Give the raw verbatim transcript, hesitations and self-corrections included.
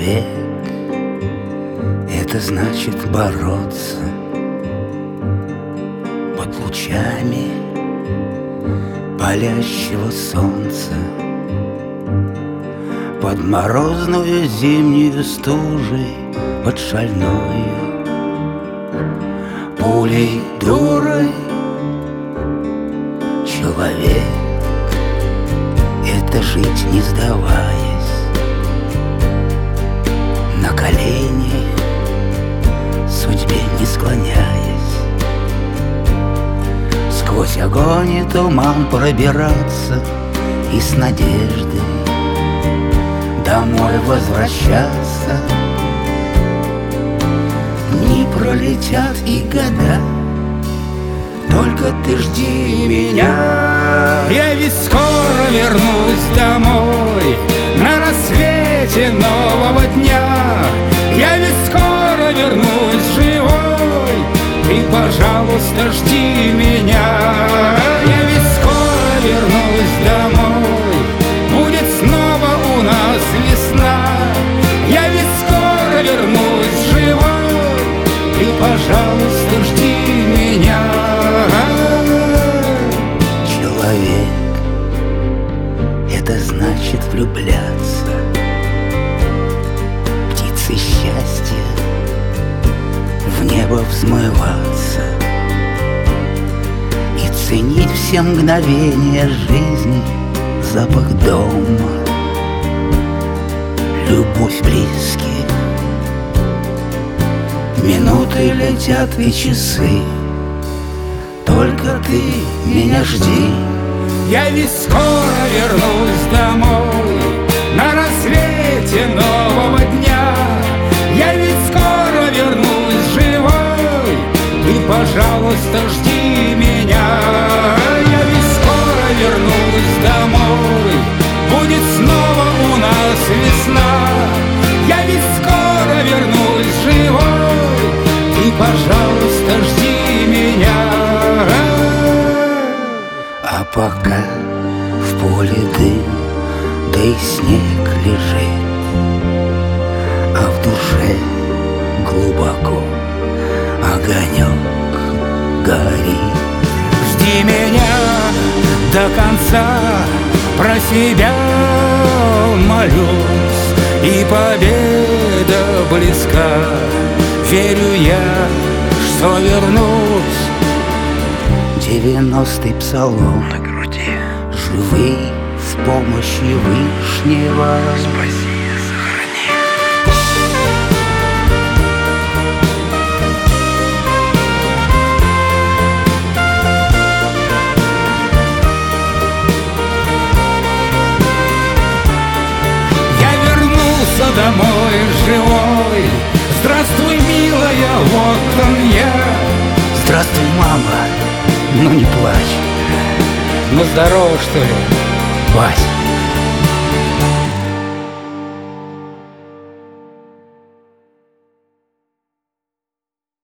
Человек — это значит бороться под лучами палящего солнца, под морозную зимнюю стужей, под шальною пулей дурой. Человек — это жить не сдаваясь, на колени судьбе не склоняясь, сквозь огонь и туман пробираться и с надеждой домой возвращаться. Не пролетят и года, только ты жди меня. Я ведь скоро вернусь домой на рассвете нового дня. Я ведь скоро вернусь живой, ты, пожалуйста, жди меня. Я ведь скоро вернусь домой, будет снова у нас весна. Я ведь скоро вернусь живой, ты, пожалуйста, жди меня. Человек — это значит влюбляться, птицы счастья в небо взмываться и ценить все мгновения жизни, запах дома, любовь близких. Минуты летят и часы, только ты меня жди. Я ведь скоро вернусь домой на рассвете нового дня. Я ведь скоро вернусь живой, ты, пожалуйста, жди меня. Я ведь скоро вернусь домой, будет снова у нас весна. Я ведь скоро вернусь живой, ты, пожалуйста, жди меня. А пока в поле дым, да и снег лежит, а в душе глубоко огонек горит. Жди меня до конца, про себя молюсь, и победа близка. Верю я, что вернусь. Девяностый псалом на груди, живый в помощи Вышнего. Спаси, сохрани. Я вернулся домой живой. Здравствуй, милая, вот он я. Здравствуй, мама, ну не плачь. Ну здорово, что ли? Вась,